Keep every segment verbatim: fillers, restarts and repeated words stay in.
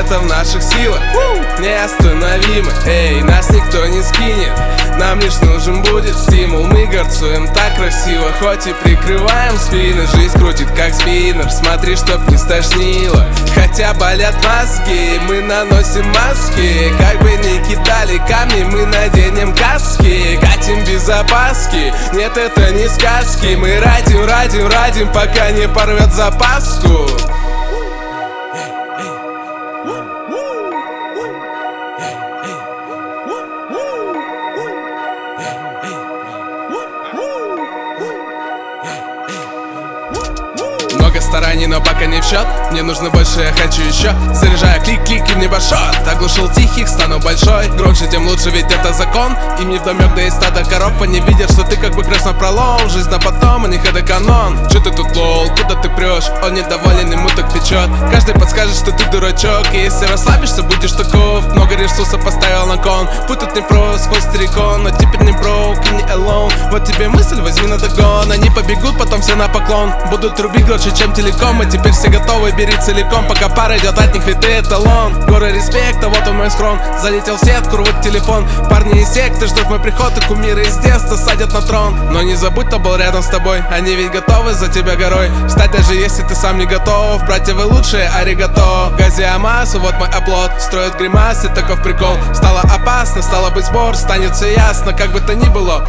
Это в наших силах, неостановимо. Эй, нас никто не скинет, нам лишь нужен будет стимул. Мы горцуем так красиво, хоть и прикрываем спины. Жизнь крутит как спиннер, смотри, чтоб не стошнило. Хотя болят мозги, мы наносим маски. Как бы ни кидали камни, мы наденем каски. Катим без опаски, нет, это не сказки. Мы радим, радим, радим, пока не порвет запаску. Много стараний, но пока не в счет. Мне нужно больше, я хочу еще. Заряжаю клик-клик и в небошот. Оглушил тихих, стану большой. Громче, тем лучше, ведь это закон. Им не вдомек, да и стадо коров. Они видят, что ты как бы краснопролом. Жизнь на потом, у них это канон. Че ты тут лол, куда ты прешь? Он недоволен, ему так печет. Каждый подскажет, что ты дурачок. И если расслабишься, будешь таков. Много ресурсов поставил на кон. Путь тут не прост, хоть старикон. Но теперь не broke и не alone. Вот тебе мысль, возьми на догон. Они побегут, потом все на поклон. Будут рубить громче, чем телеком. И теперь все готовы, бери целиком. Пока пара идет от них, ведь ты эталон. Горы респекта, вот он мой схрон. Залетел в сетку, рвут телефон. Парни из секты ждут мой приход. И кумиры из детства садят на трон. Но не забудь, кто был рядом с тобой. Они ведь готовы за тебя горой встать, даже если ты сам не готов. Братья, вы лучшие, аригато. Гази Амасу, вот мой оплот. Строят гримасы, таков прикол. Стало опасно, стало быть сбор. Станет все ясно, как бы то ни было.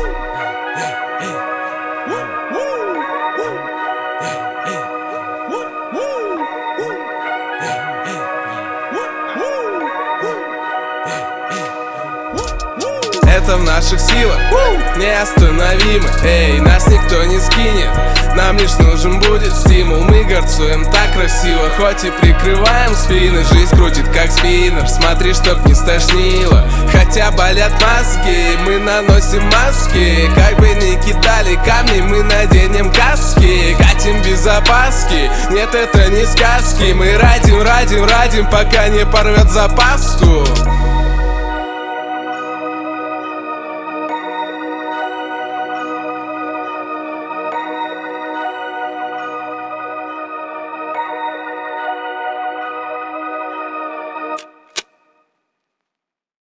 Это в наших силах, неостановимо. Эй, нас никто не скинет, нам лишь нужен будет стимул. Мы горцуем так красиво, хоть и прикрываем спины. Жизнь крутит как спиннер, смотри, чтоб не стошнило. Хотя болят мозги, мы наносим маски. Как бы ни кидали камни, мы наденем каски. Катим без опаски, нет, это не сказки. Мы радим, радим, радим, пока не порвет запаску.